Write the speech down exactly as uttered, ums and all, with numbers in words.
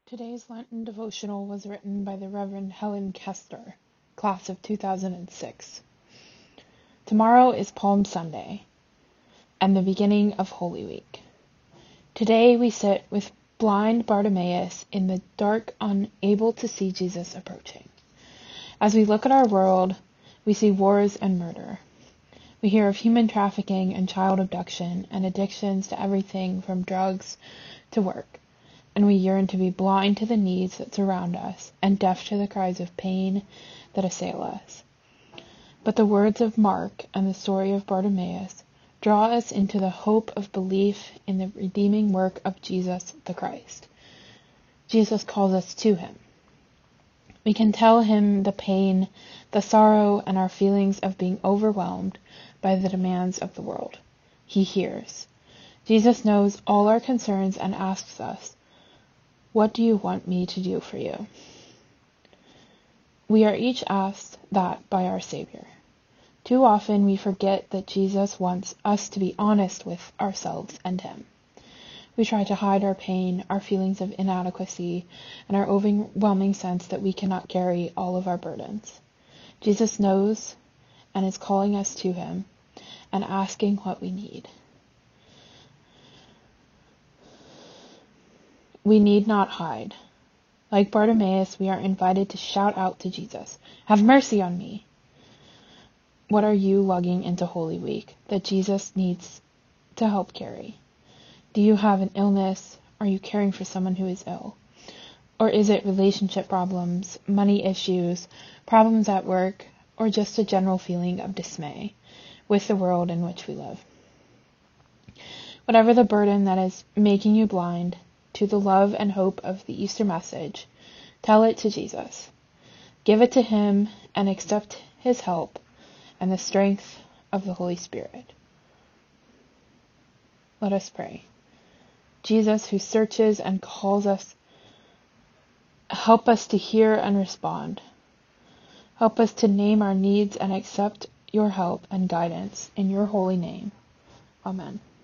Today's Lenten devotional was written by the Reverend Helen Kester, class of two thousand six. Tomorrow is Palm Sunday and the beginning of Holy Week. Today we sit with blind Bartimaeus in the dark, unable to see Jesus approaching. As we look at our world, we see wars and murder. We hear of human trafficking and child abduction and addictions to everything from drugs to work. And we yearn to be blind to the needs that surround us and deaf to the cries of pain that assail us. But the words of Mark and the story of Bartimaeus draw us into the hope of belief in the redeeming work of Jesus the Christ. Jesus calls us to him. We can tell him the pain, the sorrow, and our feelings of being overwhelmed by the demands of the world. He hears. Jesus knows all our concerns and asks us, "What do you want me to do for you?" We are each asked that by our Savior. Too often we forget that Jesus wants us to be honest with ourselves and him. We try to hide our pain, our feelings of inadequacy, and our overwhelming sense that we cannot carry all of our burdens. Jesus knows and is calling us to him and asking what we need. We need not hide. Like Bartimaeus, we are invited to shout out to Jesus, "Have mercy on me." What are you lugging into Holy Week that Jesus needs to help carry? Do you have an illness? Are you caring for someone who is ill? Or is it relationship problems, money issues, problems at work, or just a general feeling of dismay with the world in which we live? Whatever the burden that is making you blind to the love and hope of the Easter message, tell it to Jesus. Give it to him and accept his help and the strength of the Holy Spirit. Let us pray. Jesus, who searches and calls us, help us to hear and respond. Help us to name our needs and accept your help and guidance in your holy name. Amen.